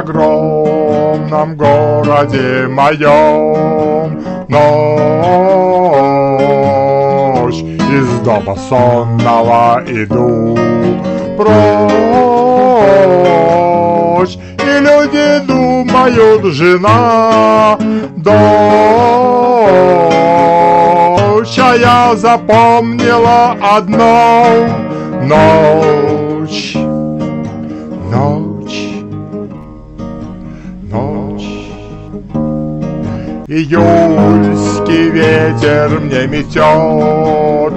огромном городе моем. Ночь из дома сонного иду прочь, и люди думают: жена, дочь. А я запомнила одно: ночь, ночь, ночь. Июльский ветер мне метет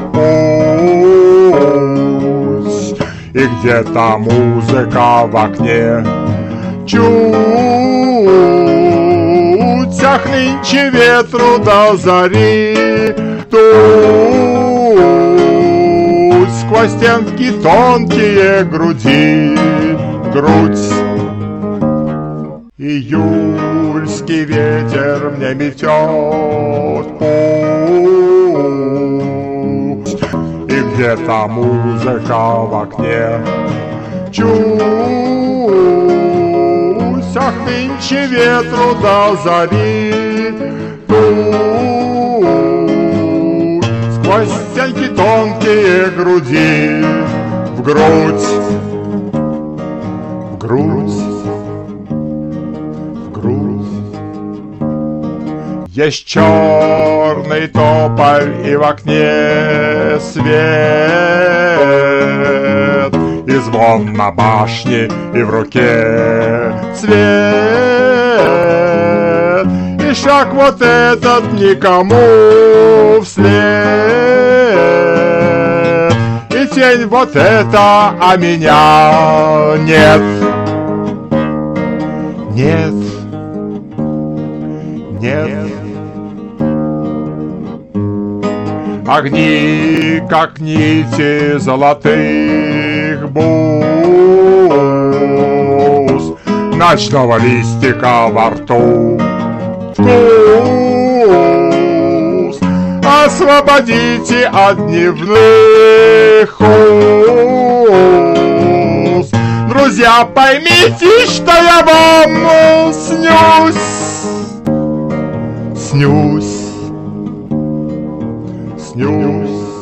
путь, и где-то музыка в окне. Чуть ах нынче ветру до зари, тут сквозь стенки тонкие груди, грудь. Июльский ветер мне метет путь, и где-то музыка в окне. Чуть ах нынче ветру до зари, тут сквозь стенки тонкие груди, в грудь, в грудь, в грудь. Есть черный тополь, и в окне свет, и звон на башне, и в руке цвет, и шаг вот этот никому вслед, и тень вот эта, а меня нет, нет, нет. Огни, как нити золотых бус, ночного листика во рту вкус. Освободите от дневных уз. Друзья, поймите, что я вам снюсь, снюсь, снюсь.